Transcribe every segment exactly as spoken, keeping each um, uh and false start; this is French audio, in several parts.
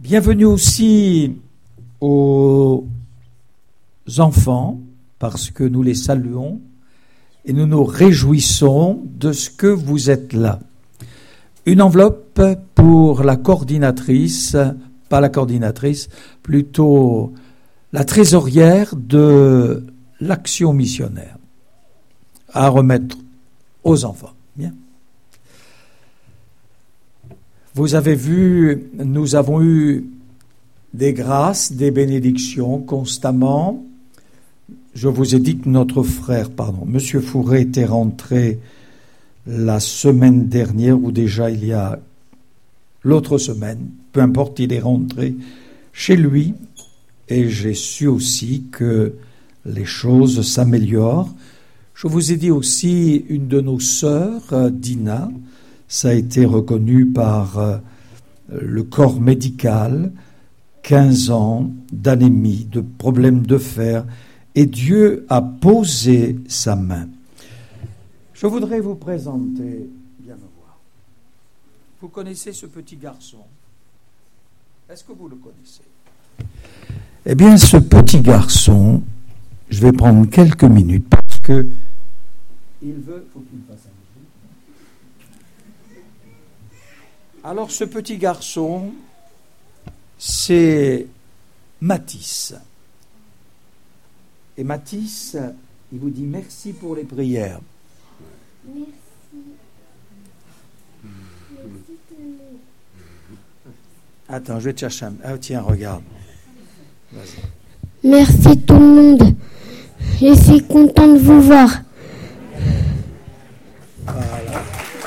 Bienvenue aussi aux enfants, parce que nous les saluons et nous nous réjouissons de ce que vous êtes là. Une enveloppe pour la coordinatrice, pas la coordinatrice, plutôt la trésorière de l'action missionnaire, à remettre aux enfants. Bien. Vous avez vu, nous avons eu des grâces, des bénédictions constamment. Je vous ai dit que notre frère, pardon, Monsieur Fourré était rentré la semaine dernière, ou déjà il y a l'autre semaine, peu importe, il est rentré chez lui, et j'ai su aussi que les choses s'améliorent. Je vous ai dit aussi, une de nos sœurs, Dina, ça a été reconnu par euh, le corps médical, quinze ans d'anémie, de problèmes de fer, et Dieu a posé sa main. Je voudrais vous présenter, viens me voir. Vous connaissez ce petit garçon? Est-ce que vous le connaissez? Eh bien, ce petit garçon, je vais prendre quelques minutes parce que il veut, faut qu'il fasse un peu. Alors, ce petit garçon, c'est Mathis. Et Mathis, il vous dit merci pour les prières. Merci. Merci Tony. Attends, je vais te chercher un... Ah, tiens, regarde. Vas-y. Merci tout le monde. Je suis content de vous voir. Voilà.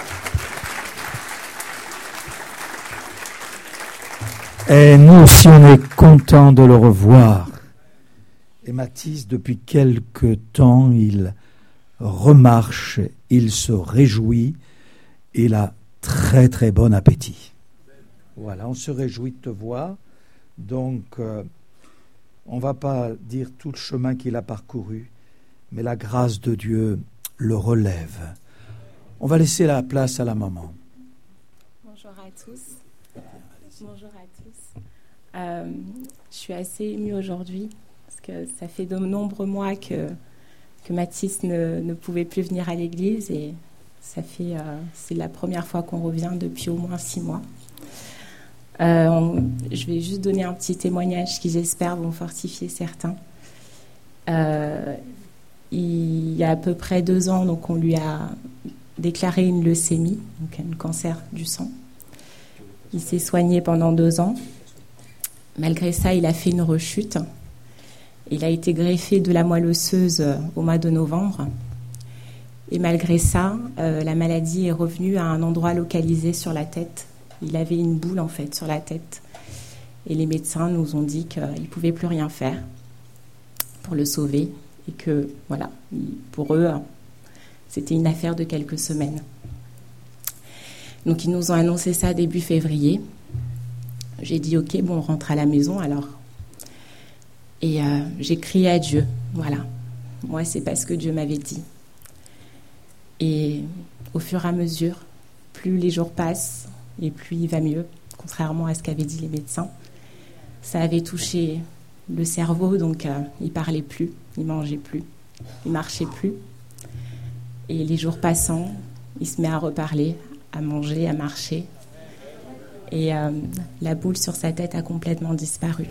Et nous aussi, on est contents de le revoir. Et Mathis, depuis quelque temps, il remarche, il se réjouit, il a très très bon appétit. Voilà, on se réjouit de te voir. Donc, euh, on ne va pas dire tout le chemin qu'il a parcouru, mais la grâce de Dieu le relève. On va laisser la place à la maman. Bonjour à tous. Bonjour à tous. Euh, je suis assez émue aujourd'hui parce que ça fait de nombreux mois que, que Mathis ne, ne pouvait plus venir à l'église et ça fait, euh, c'est la première fois qu'on revient depuis au moins six mois. Euh, on, je vais juste donner un petit témoignage qui, j'espère, vont fortifier certains. Euh, il y a à peu près deux ans, donc on lui a déclaré une leucémie, donc un cancer du sang. Il s'est soigné pendant deux ans. Malgré ça, il a fait une rechute. Il a été greffé de la moelle osseuse au mois de novembre. Et malgré ça, euh, la maladie est revenue à un endroit localisé sur la tête. Il avait une boule, en fait, sur la tête. Et les médecins nous ont dit qu'ils ne pouvaient plus rien faire pour le sauver. Et que, voilà, pour eux, c'était une affaire de quelques semaines. Donc, ils nous ont annoncé ça début février. J'ai dit, OK, bon, on rentre à la maison, alors. Et euh, j'ai crié à Dieu, voilà. Moi, c'est parce que Dieu m'avait dit. Et au fur et à mesure, plus les jours passent, et plus il va mieux, contrairement à ce qu'avaient dit les médecins. Ça avait touché le cerveau, donc euh, il ne parlait plus, il ne mangeait plus, il ne marchait plus. Et les jours passant, il se met à reparler, à manger, à marcher. Et euh, la boule sur sa tête a complètement disparu.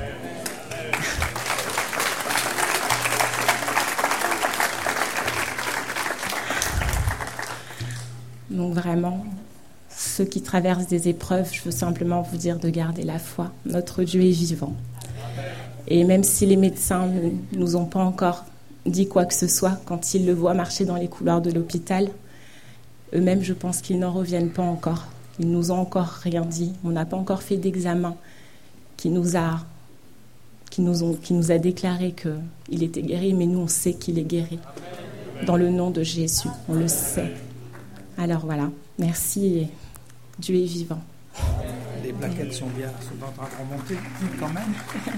Donc vraiment, ceux qui traversent des épreuves, je veux simplement vous dire de garder la foi. Notre Dieu est vivant. Et même si les médecins ne nous ont pas encore dit quoi que ce soit, quand ils le voient marcher dans les couloirs de l'hôpital, eux-mêmes, je pense qu'ils n'en reviennent pas encore. Ils nous ont encore rien dit. On n'a pas encore fait d'examen qui nous a, qui nous ont, qui nous a déclaré qu'il était guéri, mais nous, on sait qu'il est guéri. Dans le nom de Jésus, on le sait. Alors voilà, merci et Dieu est vivant. Les plaquettes sont bien, sont en train de remonter quand même.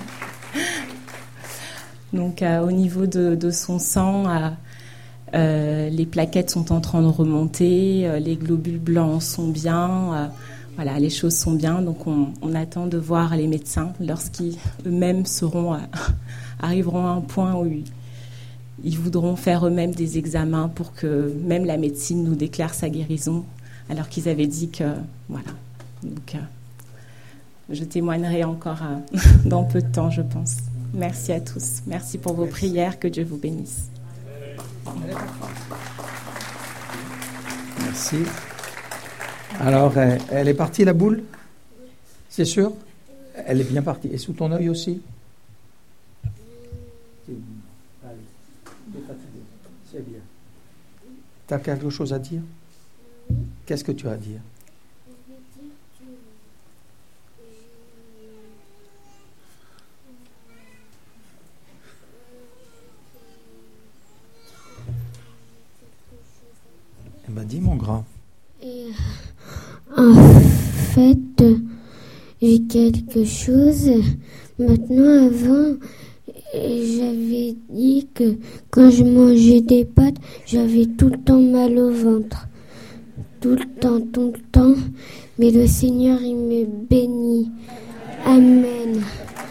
Donc euh, au niveau de, de son sang, euh, euh, les plaquettes sont en train de remonter, euh, les globules blancs sont bien. Euh, voilà, les choses sont bien. Donc on, on attend de voir les médecins lorsqu'ils eux-mêmes seront, à, arriveront à un point où ils, ils voudront faire eux-mêmes des examens pour que même la médecine nous déclare sa guérison, alors qu'ils avaient dit que, voilà. Donc, euh, je témoignerai encore euh, dans peu de temps, je pense. Merci à tous. Merci pour vos prières. Que Dieu vous bénisse. Merci. Alors, elle est partie, la boule? C'est sûr? Elle est bien partie. Et sous ton œil aussi? C'est bien. Tu as quelque chose à dire? Qu'est-ce que tu as à dire? Eh ben, dis, mon grand. Et, en fait, j'ai quelque chose. Maintenant, avant, j'avais dit que quand je mangeais des pâtes, j'avais tout le temps mal au ventre. Tout le temps, tout le temps. Mais le Seigneur, il me bénit. Amen.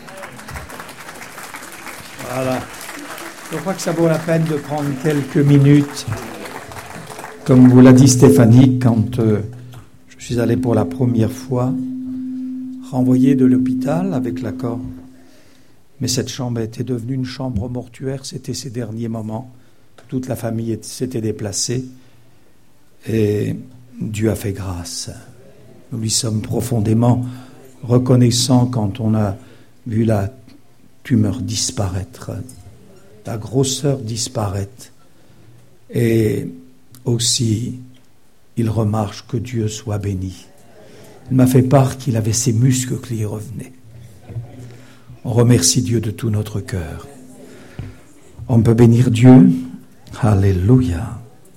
Voilà. Je crois que ça vaut la peine de prendre quelques minutes. Comme vous l'a dit Stéphanie, quand euh, je suis allé pour la première fois, renvoyé de l'hôpital avec l'accord. Mais cette chambre était devenue une chambre mortuaire, c'était ses derniers moments. Toute la famille s'était déplacée et Dieu a fait grâce. Nous lui sommes profondément reconnaissants quand on a vu la tumeur disparaître, la grosseur disparaître. Et aussi, il remarque que Dieu soit béni. Il m'a fait part qu'il avait ses muscles qui revenaient. On remercie Dieu de tout notre cœur. On peut bénir Dieu. Alléluia.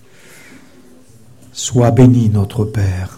Sois béni, notre Père,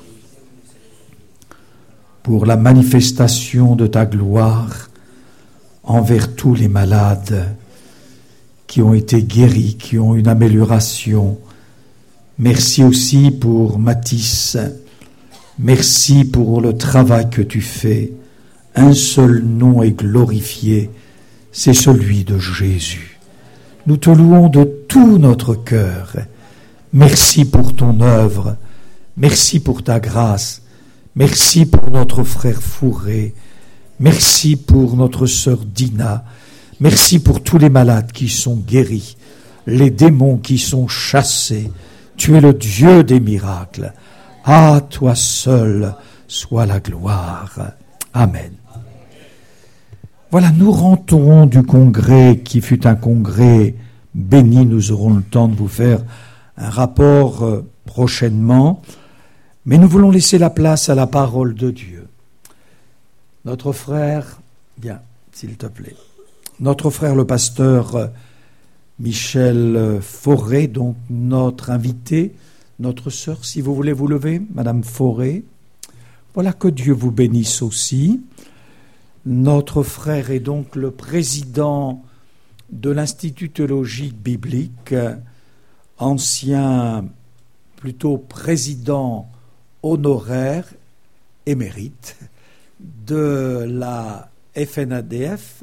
pour la manifestation de ta gloire envers tous les malades qui ont été guéris, qui ont une amélioration. Merci aussi pour Mathis. Merci pour le travail que tu fais. Un seul nom est glorifié, c'est celui de Jésus. Nous te louons de tout notre cœur. Merci pour ton œuvre. Merci pour ta grâce. Merci pour notre frère Fourré. Merci pour notre sœur Dina. Merci pour tous les malades qui sont guéris, les démons qui sont chassés. Tu es le Dieu des miracles. À toi seul soit la gloire. Amen. Voilà, nous rentrons du congrès qui fut un congrès béni. Nous aurons le temps de vous faire un rapport euh, prochainement. Mais nous voulons laisser la place à la parole de Dieu. Notre frère, bien, s'il te plaît, notre frère le pasteur euh, Michel Fauré, donc notre invité, notre sœur, si vous voulez vous lever, Madame Fauré. Voilà, que Dieu vous bénisse aussi. Notre frère est donc le président de l'Institut théologique biblique, ancien plutôt président honoraire, émérite, de la F N A D F,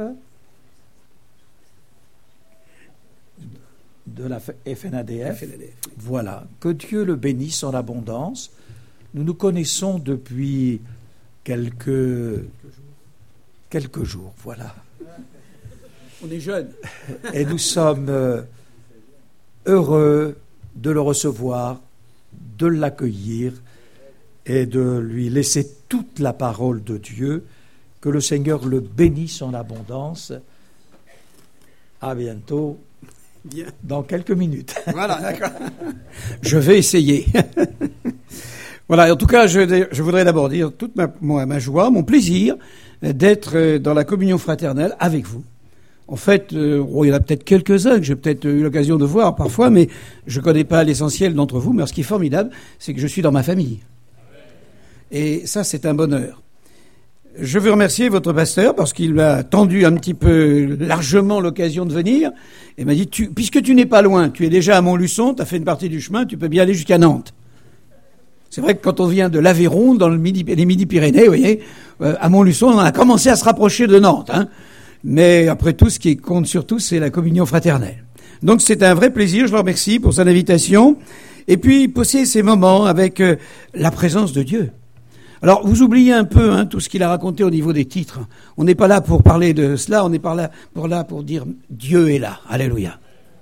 de la F N A D F. F N A D F. Voilà, que Dieu le bénisse en abondance. Nous nous connaissons depuis quelques, quelques jours, voilà. On est jeunes. Et nous sommes heureux de le recevoir, de l'accueillir et de lui laisser toute la parole de Dieu. Que le Seigneur le bénisse en abondance. À bientôt. Bien. Dans quelques minutes. Voilà, d'accord. Je vais essayer. Voilà, en tout cas, je, je voudrais d'abord dire toute ma, ma, ma joie, mon plaisir d'être dans la communion fraternelle avec vous. En fait, euh, il y en a peut-être quelques-uns que j'ai peut-être eu l'occasion de voir parfois, mais je ne connais pas l'essentiel d'entre vous. Mais ce qui est formidable, c'est que je suis dans ma famille. Et ça, c'est un bonheur. Je veux remercier votre pasteur parce qu'il m'a tendu un petit peu largement l'occasion de venir et m'a dit, tu, puisque tu n'es pas loin, tu es déjà à Montluçon, tu as fait une partie du chemin, tu peux bien aller jusqu'à Nantes. C'est vrai que quand on vient de l'Aveyron, dans le midi, les Midi-Pyrénées, vous voyez, euh, à Montluçon, on a commencé à se rapprocher de Nantes. Hein. Mais après tout, ce qui compte surtout, c'est la communion fraternelle. Donc c'est un vrai plaisir, je le remercie pour son invitation. Et puis, passer ces moments avec euh, la présence de Dieu. Alors, vous oubliez un peu hein, tout ce qu'il a raconté au niveau des titres. On n'est pas là pour parler de cela, on n'est pas là pour, là pour dire Dieu est là. Alléluia.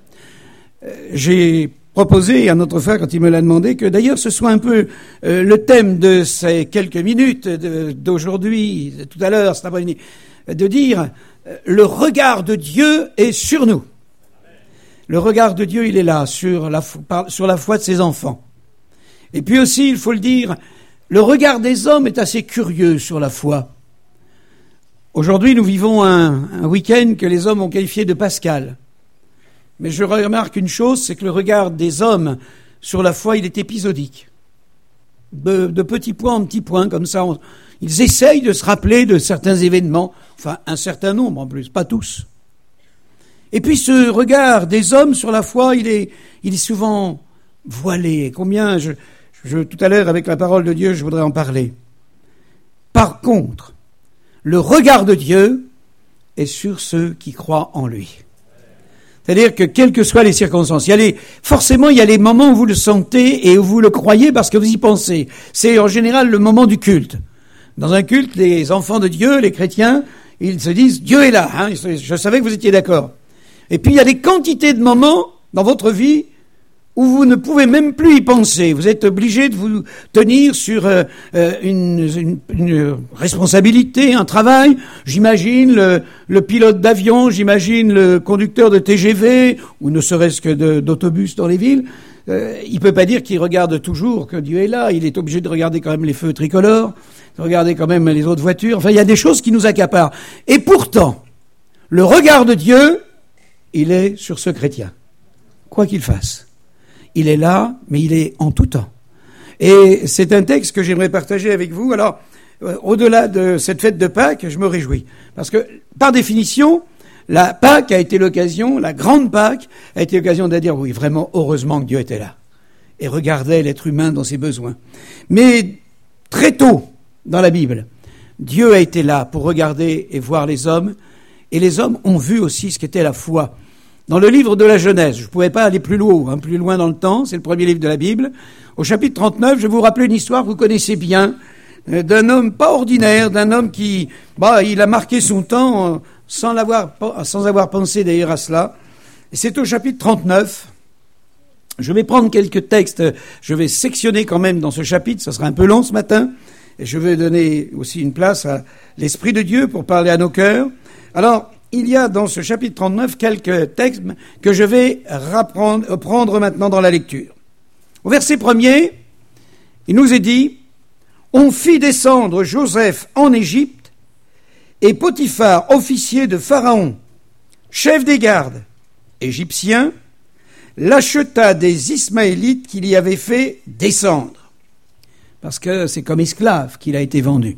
Euh, j'ai proposé à notre frère, quand il me l'a demandé, que d'ailleurs ce soit un peu euh, le thème de ces quelques minutes de, d'aujourd'hui, de tout à l'heure, cet après-midi, de dire euh, le regard de Dieu est sur nous. Le regard de Dieu, il est là, sur la, sur la foi de ses enfants. Et puis aussi, il faut le dire, le regard des hommes est assez curieux sur la foi. Aujourd'hui, nous vivons un, un week-end que les hommes ont qualifié de Pascal. Mais je remarque une chose, c'est que le regard des hommes sur la foi, il est épisodique. De, de petit point en petit point, comme ça, on, ils essayent de se rappeler de certains événements, enfin un certain nombre en plus, pas tous. Et puis ce regard des hommes sur la foi, il est, il est souvent voilé. Combien, je, je, tout à l'heure, avec la parole de Dieu, je voudrais en parler. Par contre, le regard de Dieu est sur ceux qui croient en lui. C'est-à-dire que, quelles que soient les circonstances, il y a les, forcément, il y a les moments où vous le sentez et où vous le croyez parce que vous y pensez. C'est en général le moment du culte. Dans un culte, les enfants de Dieu, les chrétiens, ils se disent « Dieu est là hein ». Je savais que vous étiez d'accord. Et puis il y a des quantités de moments dans votre vie où vous ne pouvez même plus y penser. Vous êtes obligé de vous tenir sur euh, une, une, une responsabilité, un travail. J'imagine le, le pilote d'avion, j'imagine le conducteur de T G V, ou ne serait-ce que de, d'autobus dans les villes. Euh, il peut pas dire qu'il regarde toujours que Dieu est là. Il est obligé de regarder quand même les feux tricolores, de regarder quand même les autres voitures. Enfin, il y a des choses qui nous accaparent. Et pourtant, le regard de Dieu, il est sur ce chrétien, quoi qu'il fasse. Il est là, mais il est en tout temps. Et c'est un texte que j'aimerais partager avec vous. Alors, euh, au-delà de cette fête de Pâques, je me réjouis. Parce que, par définition, la Pâques a été l'occasion, la grande Pâques a été l'occasion de dire, oui, vraiment, heureusement que Dieu était là. Et regardait l'être humain dans ses besoins. Mais, très tôt, dans la Bible, Dieu a été là pour regarder et voir les hommes. Et les hommes ont vu aussi ce qu'était la foi. Dans le livre de la Genèse, je ne pouvais pas aller plus loin, hein, plus loin dans le temps, c'est le premier livre de la Bible. Au chapitre trente-neuf, je vais vous rappeler une histoire que vous connaissez bien, euh, d'un homme pas ordinaire, d'un homme qui, bah, il a marqué son temps euh, sans l'avoir, sans avoir pensé d'ailleurs à cela. Et c'est au chapitre trente-neuf. Je vais prendre quelques textes, je vais sectionner quand même dans ce chapitre, ça sera un peu long ce matin, et je vais donner aussi une place à l'Esprit de Dieu pour parler à nos cœurs. Alors, il y a dans ce chapitre trente-neuf quelques textes que je vais reprendre, prendre maintenant dans la lecture. Au verset premier, il nous est dit « On fit descendre Joseph en Égypte, et Potiphar, officier de Pharaon, chef des gardes, égyptien, l'acheta des Ismaélites qu'il y avait fait descendre. » Parce que c'est comme esclave qu'il a été vendu.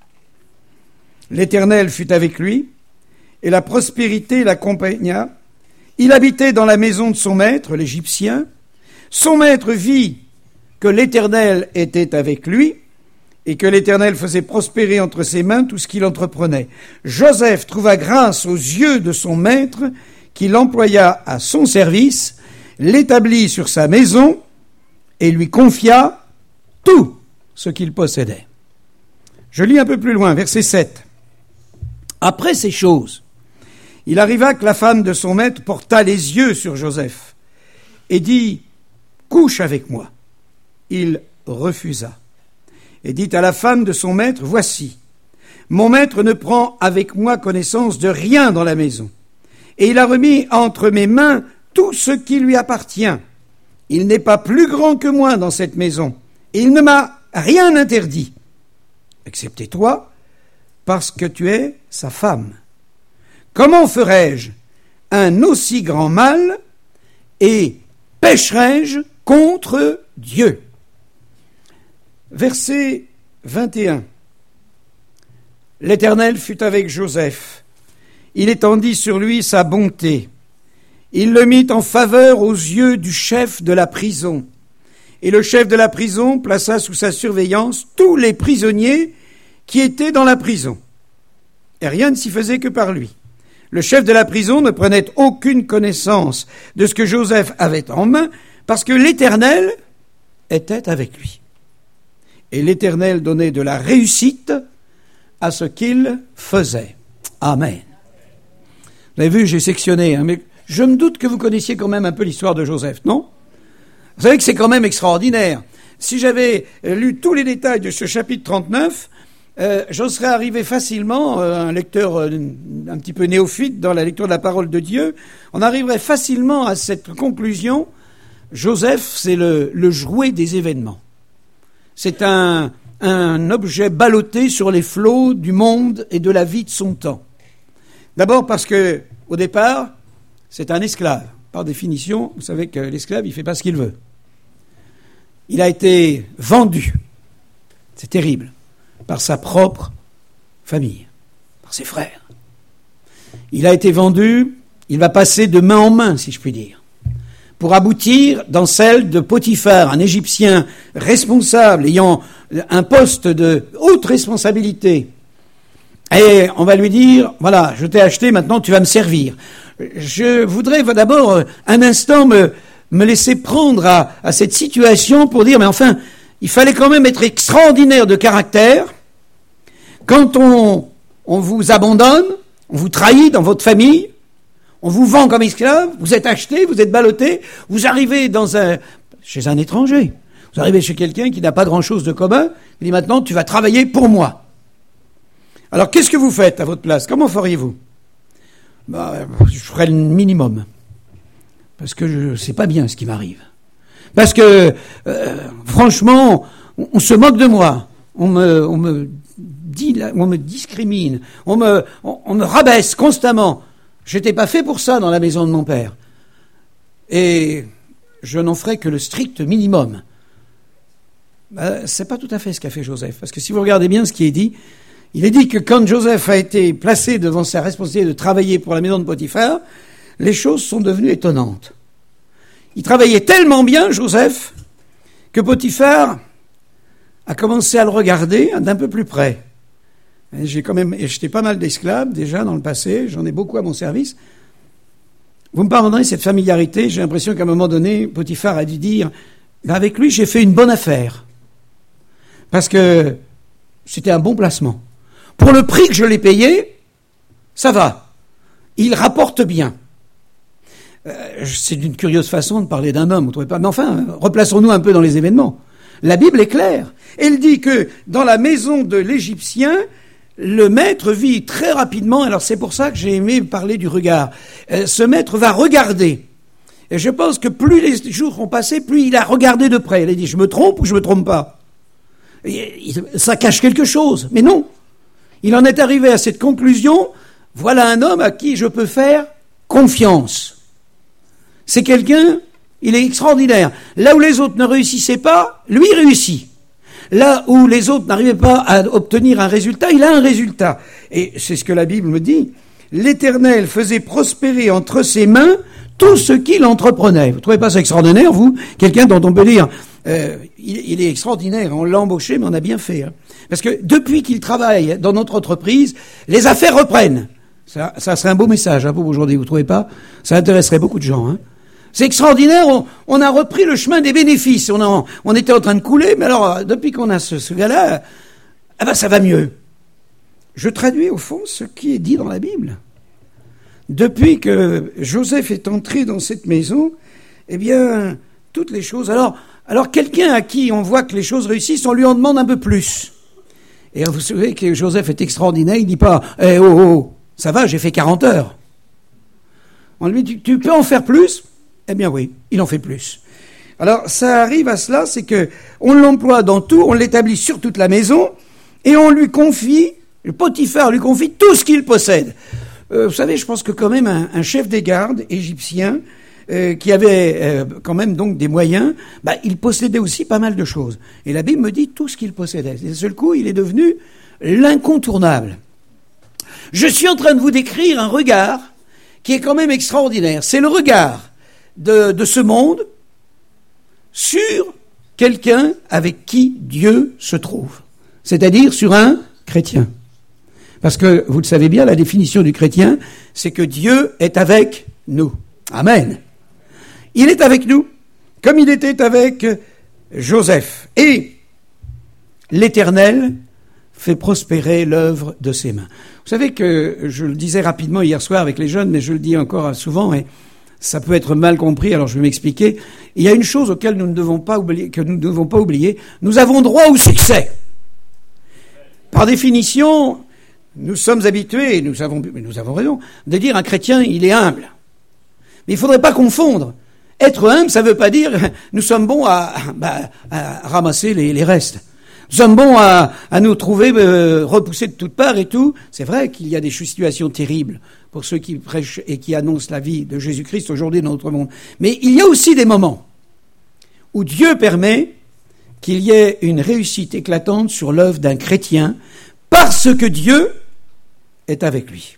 L'Éternel fut avec lui, et la prospérité l'accompagna. Il habitait dans la maison de son maître, l'Égyptien. Son maître vit que l'Éternel était avec lui et que l'Éternel faisait prospérer entre ses mains tout ce qu'il entreprenait. Joseph trouva grâce aux yeux de son maître qui l'employa à son service, l'établit sur sa maison et lui confia tout ce qu'il possédait. Je lis un peu plus loin, verset sept. Après ces choses, il arriva que la femme de son maître porta les yeux sur Joseph et dit « Couche avec moi ». Il refusa et dit à la femme de son maître « Voici, mon maître ne prend avec moi connaissance de rien dans la maison, et il a remis entre mes mains tout ce qui lui appartient. Il n'est pas plus grand que moi dans cette maison, et il ne m'a rien interdit, excepté toi, parce que tu es sa femme. Comment ferais-je un aussi grand mal et pécherais-je contre Dieu ?» Verset vingt et un. L'Éternel fut avec Joseph. Il étendit sur lui sa bonté. Il le mit en faveur aux yeux du chef de la prison. Et le chef de la prison plaça sous sa surveillance tous les prisonniers qui étaient dans la prison. Et rien ne s'y faisait que par lui. Le chef de la prison ne prenait aucune connaissance de ce que Joseph avait en main, parce que l'Éternel était avec lui. Et l'Éternel donnait de la réussite à ce qu'il faisait. Amen. Vous avez vu, j'ai sectionné, hein, mais je me doute que vous connaissiez quand même un peu l'histoire de Joseph, non ? Vous savez que c'est quand même extraordinaire. Si j'avais lu tous les détails de ce chapitre trente-neuf, euh, j'en serais arrivé facilement, euh, un lecteur euh, un petit peu néophyte dans la lecture de la parole de Dieu, on arriverait facilement à cette conclusion. Joseph, c'est le, le jouet des événements. C'est un, un objet ballotté sur les flots du monde et de la vie de son temps. D'abord parce que, au départ, c'est un esclave. Par définition, vous savez que l'esclave, il fait pas ce qu'il veut. Il a été vendu, c'est terrible, par sa propre famille, par ses frères. Il a été vendu, il va passer de main en main, si je puis dire, pour aboutir dans celle de Potiphar, un Égyptien responsable, ayant un poste de haute responsabilité. Et on va lui dire, voilà, je t'ai acheté, maintenant tu vas me servir. Je voudrais d'abord un instant me, me laisser prendre à, à cette situation pour dire, mais enfin, il fallait quand même être extraordinaire de caractère quand on, on vous abandonne, on vous trahit dans votre famille, on vous vend comme esclave, vous êtes acheté, vous êtes ballotté, vous arrivez dans un, chez un étranger, vous arrivez chez quelqu'un qui n'a pas grand-chose de commun, il dit maintenant tu vas travailler pour moi. Alors qu'est-ce que vous faites à votre place ? Comment feriez-vous ? Bah, je ferais le minimum. Parce que je sais pas bien ce qui m'arrive. Parce que, euh, franchement, on, on se moque de moi. On me, on me dit, on me discrimine. On me, on, on me rabaisse constamment. J'étais pas fait pour ça dans la maison de mon père. Et je n'en ferai que le strict minimum. Bah, c'est pas tout à fait ce qu'a fait Joseph. Parce que si vous regardez bien ce qui est dit, il est dit que quand Joseph a été placé devant sa responsabilité de travailler pour la maison de Potiphar, les choses sont devenues étonnantes. Il travaillait tellement bien, Joseph, que Potiphar a commencé à le regarder d'un peu plus près. Et j'ai quand même acheté pas mal d'esclaves déjà dans le passé, j'en ai beaucoup à mon service. Vous me pardonnerez cette familiarité, j'ai l'impression qu'à un moment donné, Potiphar a dû dire, ben avec lui j'ai fait une bonne affaire. Parce que c'était un bon placement. Pour le prix que je l'ai payé, ça va. Il rapporte bien. Euh, c'est d'une curieuse façon de parler d'un homme, vous trouvez pas ? Mais enfin, replaçons-nous un peu dans les événements. La Bible est claire. Elle dit que dans la maison de l'Égyptien, le maître vit très rapidement, alors c'est pour ça que j'ai aimé parler du regard. Euh, ce maître va regarder. Et je pense que plus les jours ont passé, plus il a regardé de près. Il a dit, je me trompe ou je me trompe pas ? Et, il, ça cache quelque chose, mais non. Il en est arrivé à cette conclusion, voilà un homme à qui je peux faire confiance. C'est quelqu'un, il est extraordinaire. Là où les autres ne réussissaient pas, lui réussit. Là où les autres n'arrivaient pas à obtenir un résultat, il a un résultat. Et c'est ce que la Bible me dit. L'Éternel faisait prospérer entre ses mains tout ce qu'il entreprenait. Vous trouvez pas ça extraordinaire, vous ? Quelqu'un dont on peut dire, euh, il, il est extraordinaire, on l'a embauché, mais on a bien fait. Hein. Parce que depuis qu'il travaille dans notre entreprise, les affaires reprennent. Ça, ça serait un beau message hein, pour aujourd'hui, vous trouvez pas ? Ça intéresserait beaucoup de gens. Hein. C'est extraordinaire, on, on a repris le chemin des bénéfices. On, a, on était en train de couler, mais alors, depuis qu'on a ce, ce gars-là, ah ben ça va mieux. Je traduis au fond ce qui est dit dans la Bible. Depuis que Joseph est entré dans cette maison, eh bien, toutes les choses... Alors, alors quelqu'un à qui on voit que les choses réussissent, on lui en demande un peu plus. Et vous savez que Joseph est extraordinaire, il dit pas eh, « oh, oh, ça va, j'ai fait quarante heures ». On lui dit « tu peux en faire plus ?» Eh bien oui, il en fait plus. Alors, ça arrive à cela, c'est que on l'emploie dans tout, on l'établit sur toute la maison, et on lui confie, le Potiphar lui confie tout ce qu'il possède. Euh, vous savez, je pense que quand même un, un chef des gardes égyptien, euh, qui avait euh, quand même donc des moyens, bah, il possédait aussi pas mal de choses. Et la Bible me dit tout ce qu'il possédait. D'un seul coup, il est devenu l'incontournable. Je suis en train de vous décrire un regard qui est quand même extraordinaire. C'est le regard de, de ce monde sur quelqu'un avec qui Dieu se trouve, c'est-à-dire sur un chrétien. Parce que, vous le savez bien, la définition du chrétien, c'est que Dieu est avec nous. Amen. Il est avec nous, comme il était avec Joseph. Et l'Éternel fait prospérer l'œuvre de ses mains. Vous savez que, je le disais rapidement hier soir avec les jeunes, mais je le dis encore souvent, et ça peut être mal compris, alors je vais m'expliquer. Il y a une chose auquel nous ne devons pas oublier, que nous ne devons pas oublier. Nous avons droit au succès. Par définition, nous sommes habitués, nous avons, nous avons raison, de dire un chrétien, il est humble. Mais il ne faudrait pas confondre. Être humble, ça ne veut pas dire nous sommes bons à, bah, à ramasser les, les restes. Nous sommes bons à, à nous trouver euh, repoussés de toutes parts et tout. C'est vrai qu'il y a des situations terribles pour ceux qui prêchent et qui annoncent la vie de Jésus-Christ aujourd'hui dans notre monde. Mais il y a aussi des moments où Dieu permet qu'il y ait une réussite éclatante sur l'œuvre d'un chrétien parce que Dieu est avec lui.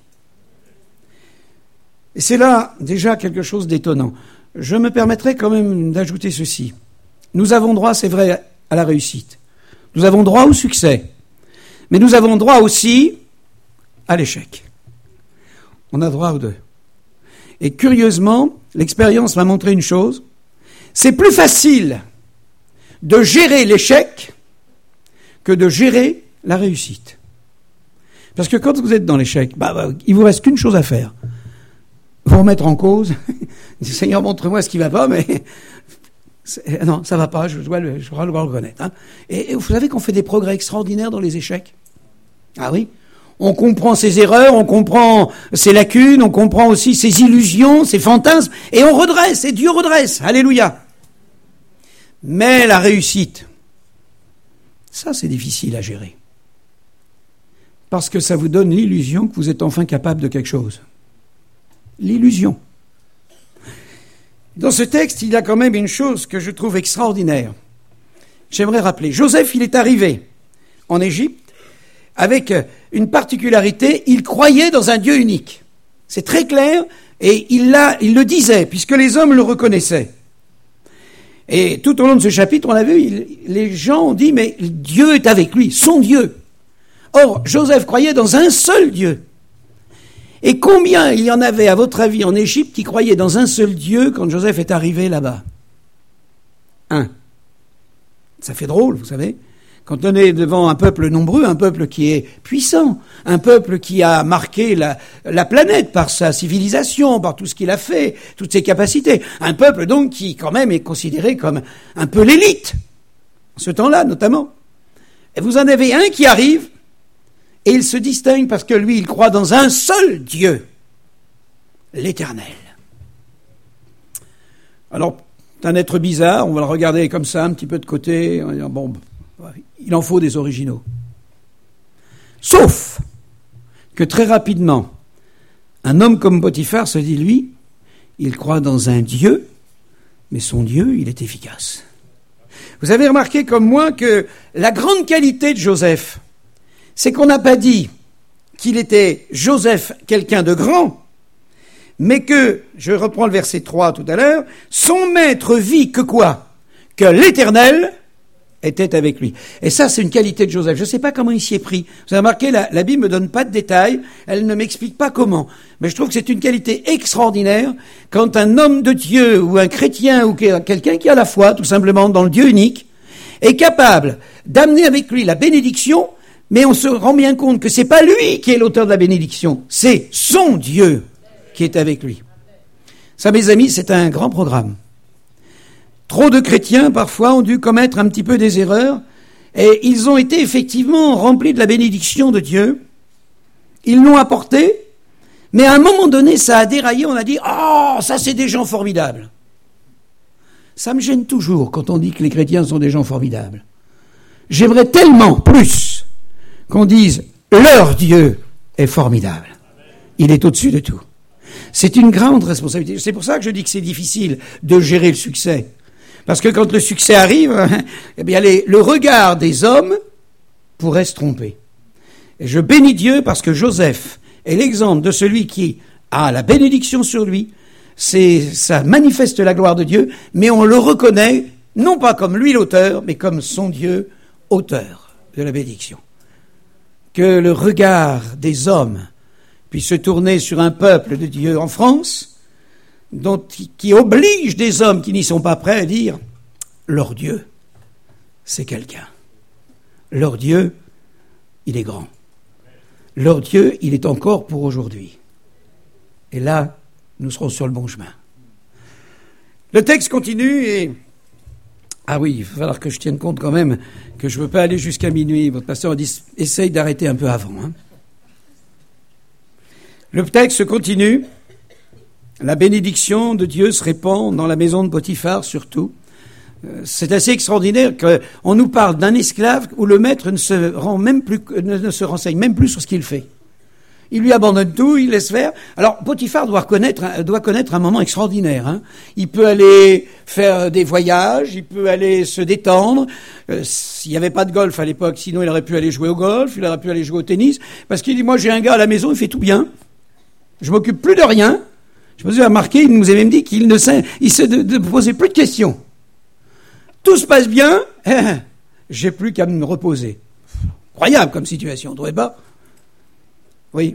Et c'est là déjà quelque chose d'étonnant. Je me permettrai quand même d'ajouter ceci. Nous avons droit, c'est vrai, à la réussite. Nous avons droit au succès. Mais nous avons droit aussi à l'échec. On a droit aux deux. Et curieusement, l'expérience m'a montré une chose. C'est plus facile de gérer l'échec que de gérer la réussite. Parce que quand vous êtes dans l'échec, bah, bah, il vous reste qu'une chose à faire. Vous remettre en cause. Seigneur, montre-moi ce qui va pas, mais non, ça va pas, je dois le, je dois le reconnaître. Hein. Et, et vous savez qu'on fait des progrès extraordinaires dans les échecs. Ah oui. On comprend ses erreurs, on comprend ses lacunes, on comprend aussi ses illusions, ses fantasmes, et on redresse, et Dieu redresse. Alléluia. Mais la réussite, ça c'est difficile à gérer. Parce que ça vous donne l'illusion que vous êtes enfin capable de quelque chose. L'illusion. Dans ce texte, il y a quand même une chose que je trouve extraordinaire. J'aimerais rappeler. Joseph, il est arrivé en Égypte avec une particularité, il croyait dans un Dieu unique. C'est très clair, et il, l'a, il le disait, puisque les hommes le reconnaissaient. Et tout au long de ce chapitre, on a vu, il, les gens ont dit, mais Dieu est avec lui, son Dieu. Or, Joseph croyait dans un seul Dieu. Et combien il y en avait, à votre avis, en Égypte, qui croyaient dans un seul Dieu quand Joseph est arrivé là-bas? Un. Ça fait drôle, vous savez. Quand on est devant un peuple nombreux, un peuple qui est puissant, un peuple qui a marqué la, la planète par sa civilisation, par tout ce qu'il a fait, toutes ses capacités, un peuple donc qui quand même est considéré comme un peu l'élite, en ce temps-là notamment. Et vous en avez un qui arrive, et il se distingue parce que lui, il croit dans un seul Dieu, l'Éternel. Alors, c'est un être bizarre, on va le regarder comme ça, un petit peu de côté, en disant, bon, il en faut des originaux. Sauf que très rapidement, un homme comme Potiphar se dit, lui, il croit dans un Dieu, mais son Dieu, il est efficace. Vous avez remarqué comme moi que la grande qualité de Joseph, c'est qu'on n'a pas dit qu'il était Joseph quelqu'un de grand, mais que, je reprends le verset trois tout à l'heure, son maître vit que quoi? Que l'Éternel était avec lui. Et ça, c'est une qualité de Joseph. Je ne sais pas comment il s'y est pris. Vous avez remarqué, la, la Bible ne me donne pas de détails, elle ne m'explique pas comment. Mais je trouve que c'est une qualité extraordinaire quand un homme de Dieu ou un chrétien ou quelqu'un qui a la foi, tout simplement, dans le Dieu unique, est capable d'amener avec lui la bénédiction, mais on se rend bien compte que c'est pas lui qui est l'auteur de la bénédiction, c'est son Dieu qui est avec lui. Ça, mes amis, c'est un grand programme. Trop de chrétiens, parfois, ont dû commettre un petit peu des erreurs, et ils ont été effectivement remplis de la bénédiction de Dieu. Ils l'ont apporté, mais à un moment donné, ça a déraillé, on a dit « Oh, ça c'est des gens formidables !» Ça me gêne toujours quand on dit que les chrétiens sont des gens formidables. J'aimerais tellement plus qu'on dise « Leur Dieu est formidable. Il est au-dessus de tout. » C'est une grande responsabilité. C'est pour ça que je dis que c'est difficile de gérer le succès. Parce que quand le succès arrive, eh bien les, le regard des hommes pourrait se tromper. Et je bénis Dieu parce que Joseph est l'exemple de celui qui a la bénédiction sur lui. C'est, ça manifeste la gloire de Dieu, mais on le reconnaît non pas comme lui l'auteur, mais comme son Dieu auteur de la bénédiction. Que le regard des hommes puisse se tourner sur un peuple de Dieu en France, dont, qui oblige des hommes qui n'y sont pas prêts à dire « leur Dieu, c'est quelqu'un. Leur Dieu, il est grand. Leur Dieu, il est encore pour aujourd'hui. » Et là, nous serons sur le bon chemin. Le texte continue et... Ah oui, il va falloir que je tienne compte quand même que je ne veux pas aller jusqu'à minuit. Votre pasteur a dit, essaye d'arrêter un peu avant. Hein. Le texte continue. La bénédiction de Dieu se répand dans la maison de Potiphar surtout. C'est assez extraordinaire qu'on nous parle d'un esclave où le maître ne se rend même plus, ne se renseigne même plus sur ce qu'il fait. Il lui abandonne tout, il laisse faire. Alors, Potiphar doit connaître, doit connaître un moment extraordinaire. Hein. Il peut aller faire des voyages, il peut aller se détendre. Euh, s'il n'y avait pas de golf à l'époque, sinon il aurait pu aller jouer au golf, il aurait pu aller jouer au tennis. Parce qu'il dit, moi j'ai un gars à la maison, il fait tout bien. Je m'occupe plus de rien. Je me suis remarqué, il nous a même dit qu'il ne sait, il se de, de poser plus de questions. Tout se passe bien, j'ai plus qu'à me reposer. Incroyable comme situation, vous ne trouvez pas ? Oui.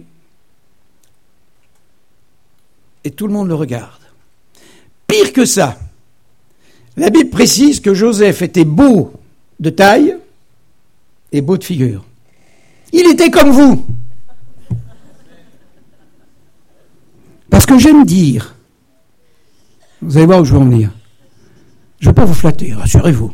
Et tout le monde le regarde. Pire que ça, la Bible précise que Joseph était beau de taille et beau de figure. Il était comme vous. Parce que j'aime dire, vous allez voir où je veux en venir, je ne vais pas vous flatter, rassurez-vous,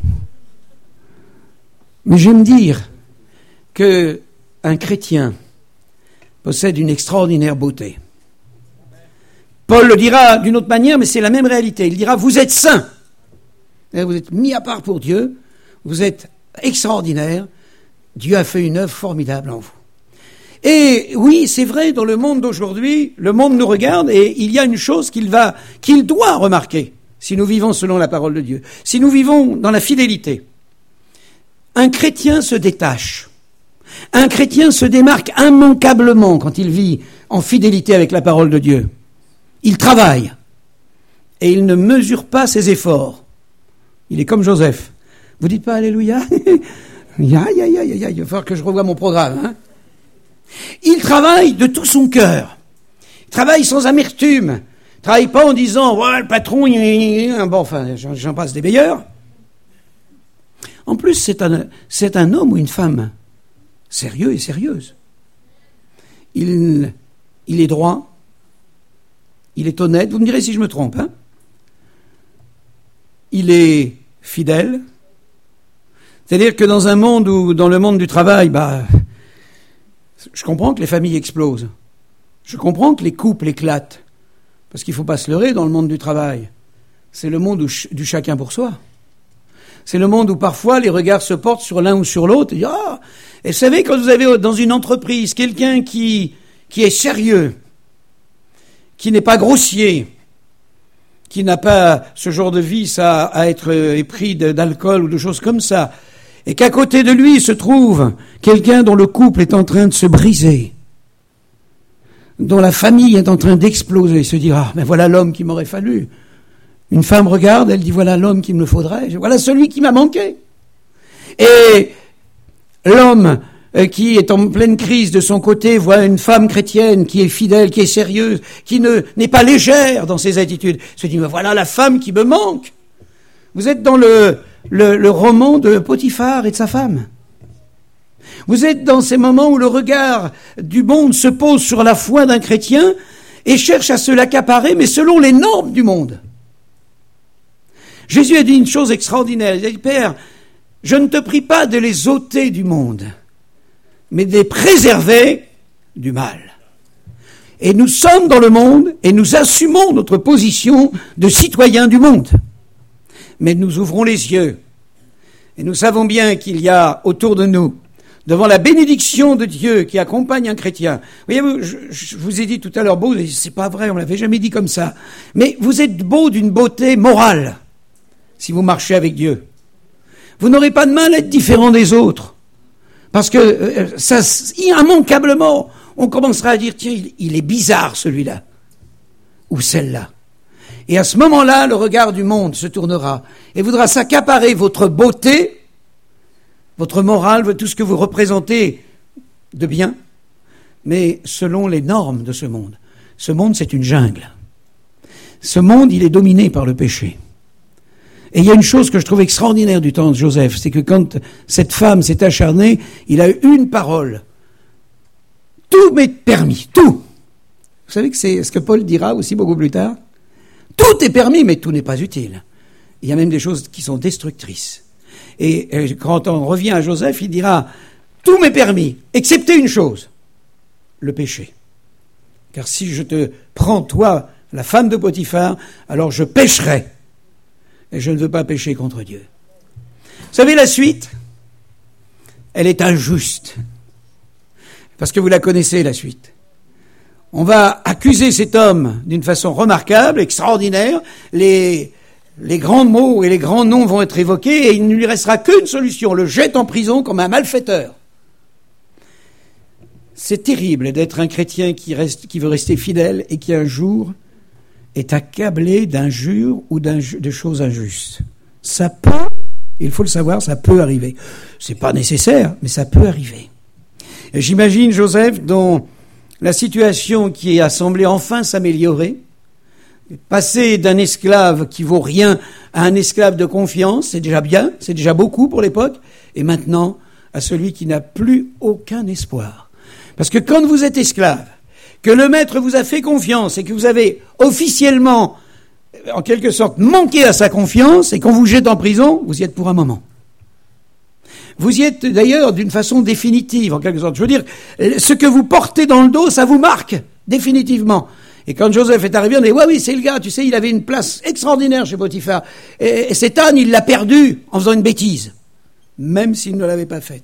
mais j'aime dire qu'un chrétien possède une extraordinaire beauté. Paul le dira d'une autre manière, mais c'est la même réalité. Il dira, vous êtes saints. Vous êtes mis à part pour Dieu. Vous êtes extraordinaire. Dieu a fait une œuvre formidable en vous. Et oui, c'est vrai, dans le monde d'aujourd'hui, le monde nous regarde et il y a une chose qu'il va, qu'il doit remarquer si nous vivons selon la parole de Dieu. Si nous vivons dans la fidélité. Un chrétien se détache. Un chrétien se démarque immanquablement quand il vit en fidélité avec la parole de Dieu. Il travaille et il ne mesure pas ses efforts. Il est comme Joseph. Vous dites pas Alléluia ? Aïe, aïe, aïe, aïe, aïe, il va falloir que je revoie mon programme. Hein. Il travaille de tout son cœur. Il travaille sans amertume. Il travaille pas en disant ouais, le patron, il, il, bon, enfin, j'en, j'en passe des meilleurs. En plus, c'est un, c'est un homme ou une femme sérieux et sérieuse. Il, il est droit, il est honnête, vous me direz si je me trompe, hein. Il est fidèle, c'est-à-dire que dans un monde où, dans le monde du travail, bah, je comprends que les familles explosent, je comprends que les couples éclatent, parce qu'il ne faut pas se leurrer dans le monde du travail. C'est le monde où, du chacun pour soi. C'est le monde où parfois les regards se portent sur l'un ou sur l'autre. Et, ah, et vous savez, quand vous avez dans une entreprise quelqu'un qui, qui est sérieux, qui n'est pas grossier, qui n'a pas ce genre de vice à, à être épris d'alcool ou de choses comme ça, et qu'à côté de lui se trouve quelqu'un dont le couple est en train de se briser, dont la famille est en train d'exploser, se dire « Ah, mais voilà l'homme qui m'aurait fallu ». Une femme regarde, elle dit « Voilà l'homme qu'il me faudrait, voilà celui qui m'a manqué ». Et l'homme qui est en pleine crise de son côté voit une femme chrétienne qui est fidèle, qui est sérieuse, qui ne n'est pas légère dans ses attitudes, se dit « Voilà la femme qui me manque ». Vous êtes dans le, le, le roman de Potiphar et de sa femme. Vous êtes dans ces moments où le regard du monde se pose sur la foi d'un chrétien et cherche à se l'accaparer, mais selon les normes du monde. Jésus a dit une chose extraordinaire. Il a dit, Père, je ne te prie pas de les ôter du monde, mais de les préserver du mal. Et nous sommes dans le monde et nous assumons notre position de citoyens du monde. Mais nous ouvrons les yeux et nous savons bien qu'il y a autour de nous, devant la bénédiction de Dieu qui accompagne un chrétien. Voyez-vous, je, je vous ai dit tout à l'heure beau, c'est pas vrai, on l'avait jamais dit comme ça. Mais vous êtes beau d'une beauté morale. Si vous marchez avec Dieu, vous n'aurez pas de mal à être différent des autres. Parce que euh, ça, immanquablement, on commencera à dire, tiens, il, il est bizarre celui-là, ou celle-là. Et à ce moment-là, le regard du monde se tournera et voudra s'accaparer votre beauté, votre morale, tout ce que vous représentez de bien, mais selon les normes de ce monde. Ce monde, c'est une jungle. Ce monde, il est dominé par le péché. Et il y a une chose que je trouve extraordinaire du temps de Joseph, c'est que quand cette femme s'est acharnée, il a eu une parole. Tout m'est permis, tout. Vous savez que c'est ce que Paul dira aussi beaucoup plus tard. Tout est permis, mais tout n'est pas utile. Il y a même des choses qui sont destructrices. Et quand on revient à Joseph, il dira « Tout m'est permis, excepté une chose, le péché. Car si je te prends, toi, la femme de Potiphar, alors je pécherai. Et je ne veux pas pécher contre Dieu. » Vous savez la suite ? Elle est injuste. Parce que vous la connaissez, la suite. On va accuser cet homme d'une façon remarquable, extraordinaire. Les, les grands mots et les grands noms vont être évoqués et il ne lui restera qu'une solution, le jette en prison comme un malfaiteur. C'est terrible d'être un chrétien qui, reste, qui veut rester fidèle et qui un jour est accablé d'injures ou de choses injustes. Ça peut, il faut le savoir, ça peut arriver. C'est pas nécessaire, mais ça peut arriver. Et j'imagine Joseph dont la situation qui a semblé enfin s'améliorer, passer d'un esclave qui vaut rien à un esclave de confiance, c'est déjà bien, c'est déjà beaucoup pour l'époque, et maintenant à celui qui n'a plus aucun espoir. Parce que quand vous êtes esclave, que le maître vous a fait confiance et que vous avez officiellement, en quelque sorte, manqué à sa confiance et qu'on vous jette en prison, vous y êtes pour un moment. Vous y êtes d'ailleurs d'une façon définitive, en quelque sorte. Je veux dire, ce que vous portez dans le dos, ça vous marque définitivement. Et quand Joseph est arrivé, on dit « Ouais, oui, c'est le gars, tu sais, il avait une place extraordinaire chez Potiphar. Et, et cet âne, il l'a perdu en faisant une bêtise, même s'il ne l'avait pas faite. »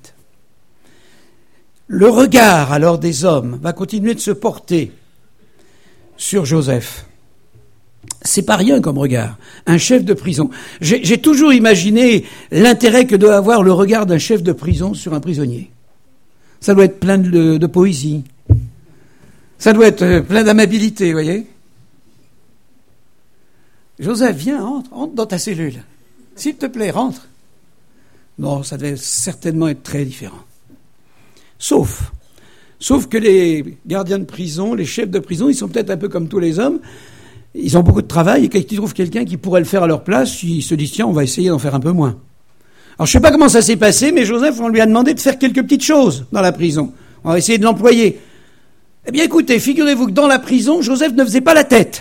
Le regard, alors, des hommes va continuer de se porter sur Joseph. C'est pas rien comme regard. Un chef de prison. J'ai, j'ai toujours imaginé l'intérêt que doit avoir le regard d'un chef de prison sur un prisonnier. Ça doit être plein de, de poésie. Ça doit être plein d'amabilité, vous voyez. Joseph, viens, entre, entre dans ta cellule. S'il te plaît, rentre. Non, ça devait certainement être très différent. Sauf, sauf que les gardiens de prison, les chefs de prison, ils sont peut-être un peu comme tous les hommes. Ils ont beaucoup de travail et quand ils trouvent quelqu'un qui pourrait le faire à leur place, ils se disent tiens, on va essayer d'en faire un peu moins. Alors je sais pas comment ça s'est passé, mais Joseph, on lui a demandé de faire quelques petites choses dans la prison. On va essayer de l'employer. Eh bien écoutez, figurez-vous que dans la prison, Joseph ne faisait pas la tête.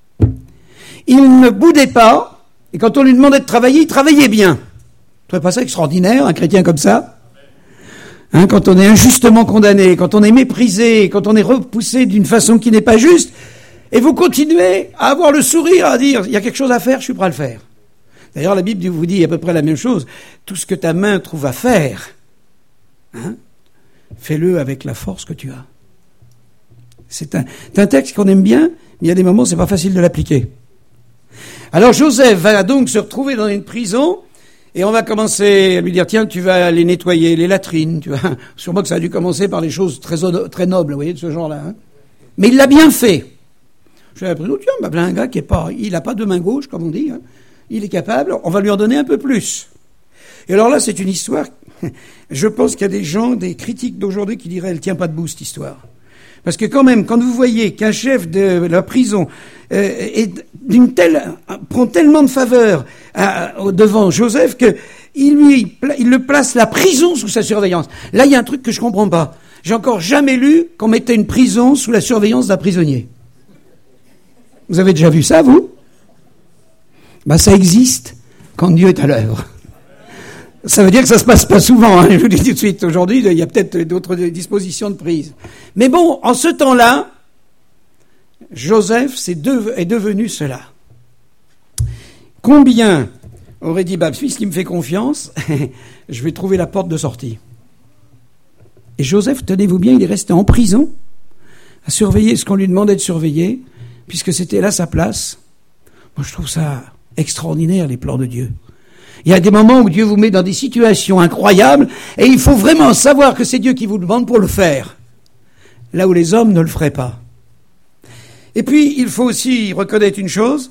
Il ne boudait pas, et quand on lui demandait de travailler, il travaillait bien. Vous trouvez pas ça extraordinaire, un chrétien comme ça ? Hein, quand on est injustement condamné, quand on est méprisé, quand on est repoussé d'une façon qui n'est pas juste, et vous continuez à avoir le sourire, à dire, il y a quelque chose à faire, je suis prêt à le faire. D'ailleurs, la Bible vous dit à peu près la même chose. Tout ce que ta main trouve à faire, hein, fais-le avec la force que tu as. C'est un, c'est un texte qu'on aime bien, mais il y a des moments où c'est pas facile de l'appliquer. Alors Joseph va donc se retrouver dans une prison, et on va commencer à lui dire, tiens, tu vas aller nettoyer les latrines, tu vois. Sûrement que ça a dû commencer par des choses très, très nobles, vous voyez, de ce genre-là. Hein. Mais il l'a bien fait. Je suis l'impression, tiens, bah, un gars qui est pas, il n'a pas de main gauche, comme on dit, hein. Il est capable, on va lui en donner un peu plus. Et alors là, c'est une histoire, je pense qu'il y a des gens, des critiques d'aujourd'hui qui diraient, elle tient pas debout, cette histoire. Parce que quand même, quand vous voyez qu'un chef de la prison euh, est d'une telle, prend tellement de faveur à, devant Joseph que il lui, il le place la prison sous sa surveillance. Là, il y a un truc que je comprends pas. J'ai encore jamais lu qu'on mettait une prison sous la surveillance d'un prisonnier. Vous avez déjà vu ça, vous ? Ben, ça existe quand Dieu est à l'œuvre. Ça veut dire que ça se passe pas souvent, hein, je vous dis tout de suite. Aujourd'hui, il y a peut-être d'autres dispositions de prise. Mais bon, en ce temps-là, Joseph c'est de, est devenu cela. Combien aurait dit, bah, puisqu'il me fait confiance, je vais trouver la porte de sortie. Et Joseph, tenez-vous bien, il est resté en prison, à surveiller ce qu'on lui demandait de surveiller, puisque c'était là sa place. Moi, je trouve ça extraordinaire, les plans de Dieu. Il y a des moments où Dieu vous met dans des situations incroyables, et il faut vraiment savoir que c'est Dieu qui vous demande pour le faire, là où les hommes ne le feraient pas. Et puis, il faut aussi reconnaître une chose,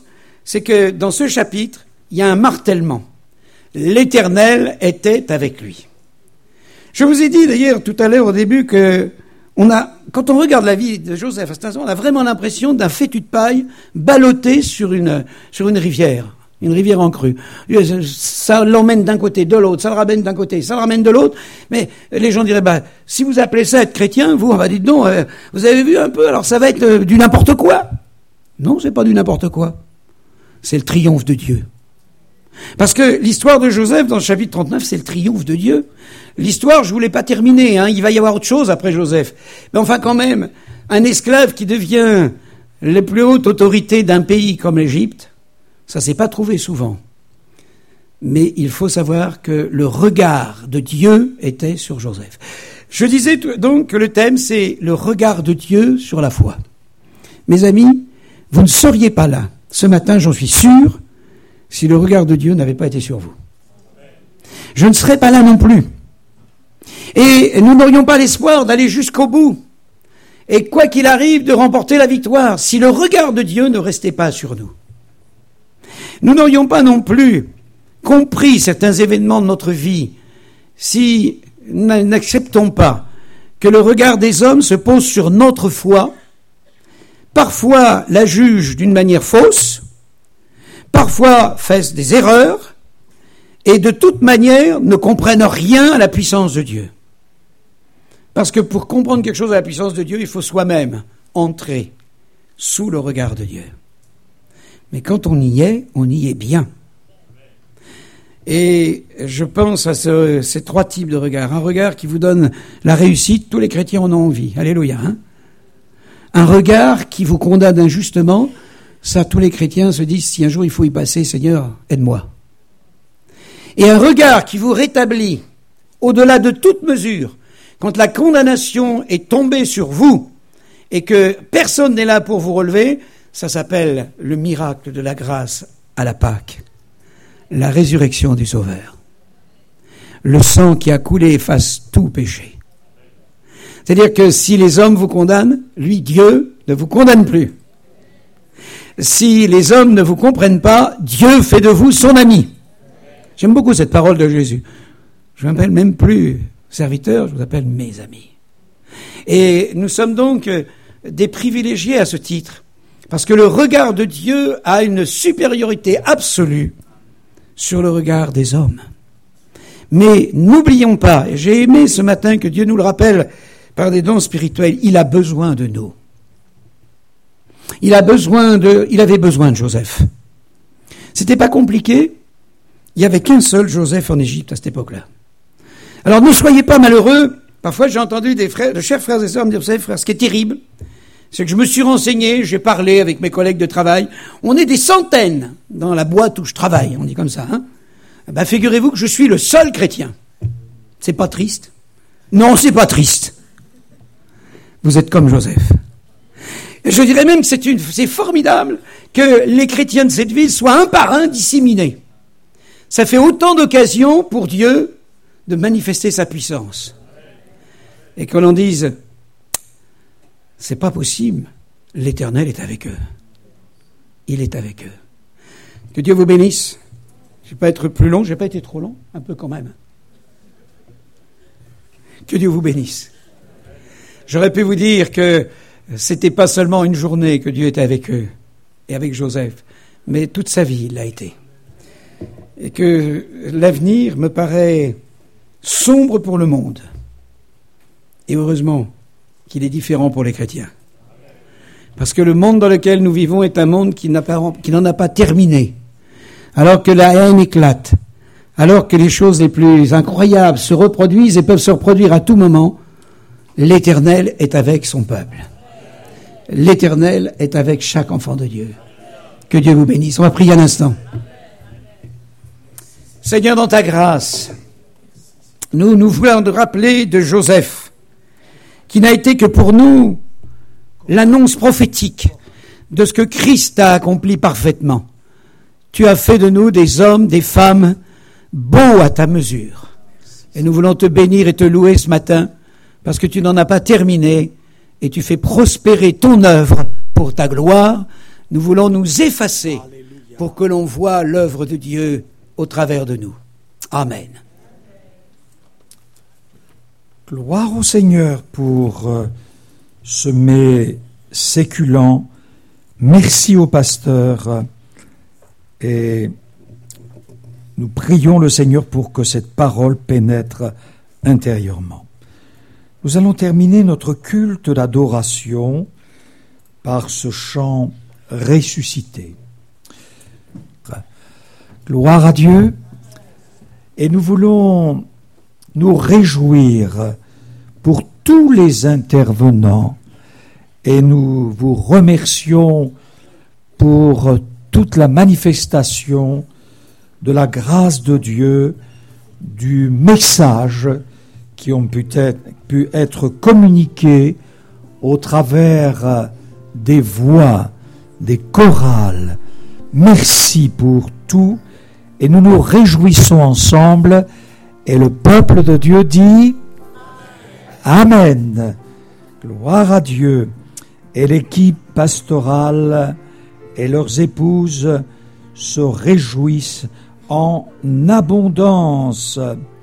c'est que dans ce chapitre, il y a un martèlement. L'Éternel était avec lui. Je vous ai dit d'ailleurs tout à l'heure au début que on a, quand on regarde la vie de Joseph à cet instant, on a vraiment l'impression d'un fétu de paille ballotté sur une, sur une rivière, une rivière en crue. Ça l'emmène d'un côté, de l'autre, ça le ramène d'un côté, ça le ramène de l'autre. Mais les gens diraient, bah, si vous appelez ça être chrétien, vous, bah, dites donc, euh, vous avez vu un peu, alors ça va être euh, du n'importe quoi. Non, c'est pas du n'importe quoi. C'est le triomphe de Dieu. Parce que l'histoire de Joseph, dans le chapitre trente-neuf, c'est le triomphe de Dieu. L'histoire, je ne voulais pas terminer, hein, il va y avoir autre chose après Joseph. Mais enfin, quand même, un esclave qui devient la plus haute autorité d'un pays comme l'Égypte, ça ne s'est pas trouvé souvent. Mais il faut savoir que le regard de Dieu était sur Joseph. Je disais donc que le thème, c'est le regard de Dieu sur la foi. Mes amis, vous ne seriez pas là, ce matin, j'en suis sûr, si le regard de Dieu n'avait pas été sur vous. Je ne serais pas là non plus. Et nous n'aurions pas l'espoir d'aller jusqu'au bout. Et quoi qu'il arrive, de remporter la victoire, si le regard de Dieu ne restait pas sur nous. Nous n'aurions pas non plus compris certains événements de notre vie si nous n'acceptons pas que le regard des hommes se pose sur notre foi, parfois la juge d'une manière fausse, parfois fassent des erreurs, et de toute manière ne comprennent rien à la puissance de Dieu. Parce que pour comprendre quelque chose à la puissance de Dieu, il faut soi-même entrer sous le regard de Dieu. Mais quand on y est, on y est bien. Et je pense à ce, ces trois types de regards. Un regard qui vous donne la réussite, tous les chrétiens en ont envie. Alléluia. Hein? Un regard qui vous condamne injustement, ça, tous les chrétiens se disent, si un jour il faut y passer, Seigneur, aide-moi. Et un regard qui vous rétablit au-delà de toute mesure, quand la condamnation est tombée sur vous et que personne n'est là pour vous relever, ça s'appelle le miracle de la grâce à la Pâque, la résurrection du Sauveur. Le sang qui a coulé efface tout péché. C'est-à-dire que si les hommes vous condamnent, lui, Dieu, ne vous condamne plus. Si les hommes ne vous comprennent pas, Dieu fait de vous son ami. J'aime beaucoup cette parole de Jésus. Je ne m'appelle même plus serviteur, je vous appelle mes amis. Et nous sommes donc des privilégiés à ce titre, parce que le regard de Dieu a une supériorité absolue sur le regard des hommes. Mais n'oublions pas, et j'ai aimé ce matin que Dieu nous le rappelle par des dons spirituels, il a besoin de nous. Il a besoin de, il avait besoin de Joseph. C'était pas compliqué. Il y avait qu'un seul Joseph en Égypte à cette époque-là. Alors ne soyez pas malheureux. Parfois j'ai entendu des frères, de chers frères et sœurs me dire, vous savez frère, ce qui est terrible, c'est que je me suis renseigné, j'ai parlé avec mes collègues de travail. On est des centaines dans la boîte où je travaille, on dit comme ça. Hein. Ben, figurez-vous que je suis le seul chrétien. C'est pas triste? Non, c'est pas triste. Vous êtes comme Joseph. Je dirais même que c'est, une, c'est formidable que les chrétiens de cette ville soient un par un disséminés. Ça fait autant d'occasions pour Dieu de manifester sa puissance. Et que l'on dise, c'est pas possible, l'Éternel est avec eux. Il est avec eux. Que Dieu vous bénisse. Je ne vais pas être plus long, je n'ai pas été trop long, un peu quand même. Que Dieu vous bénisse. J'aurais pu vous dire que c'était pas seulement une journée que Dieu était avec eux et avec Joseph, mais toute sa vie, il l'a été. Et que l'avenir me paraît sombre pour le monde. Et heureusement qu'il est différent pour les chrétiens. Parce que le monde dans lequel nous vivons est un monde qui, n'a pas, qui n'en a pas terminé. Alors que la haine éclate, alors que les choses les plus incroyables se reproduisent et peuvent se reproduire à tout moment, l'Éternel est avec son peuple. L'Éternel est avec chaque enfant de Dieu. Que Dieu vous bénisse. On va prier un instant. Seigneur, dans ta grâce, nous nous voulons te rappeler de Joseph, qui n'a été que pour nous l'annonce prophétique de ce que Christ a accompli parfaitement. Tu as fait de nous des hommes, des femmes, beaux à ta mesure. Et nous voulons te bénir et te louer ce matin, parce que tu n'en as pas terminé, et tu fais prospérer ton œuvre pour ta gloire. Nous voulons nous effacer pour que l'on voie l'œuvre de Dieu au travers de nous. Amen. Gloire au Seigneur pour euh, ce mets séculant. Merci au pasteur euh, et nous prions le Seigneur pour que cette parole pénètre intérieurement. Nous allons terminer notre culte d'adoration par ce chant ressuscité. Gloire à Dieu, et nous voulons nous réjouir pour tous les intervenants et nous vous remercions pour toute la manifestation de la grâce de Dieu, du message qui ont pu être, pu être communiqués au travers des voix, des chorales. Merci pour tout et nous nous réjouissons ensemble et le peuple de Dieu dit Amen. Gloire à Dieu. Et l'équipe pastorale et leurs épouses se réjouissent en abondance.